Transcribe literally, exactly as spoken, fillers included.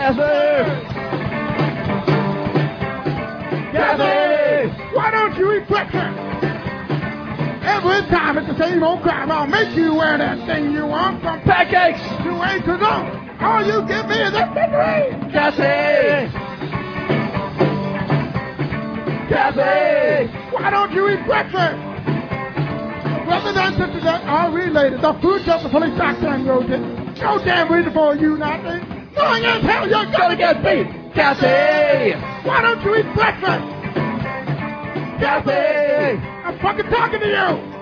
Cassie! Cassie! Why don't you eat breakfast? Every time it's the same old crap. I'll make you wear that thing you want from Pancakes! to A to Z. All you give me is that victory. Cassie! Cassie! Why don't you eat breakfast? Brothers and sisters that are related, the food just the police doctor and road it. No damn reason for you not to. Knowing as hell you're gonna get beat. Cassie! Why don't you eat breakfast? Cassie! I'm fucking talking to you.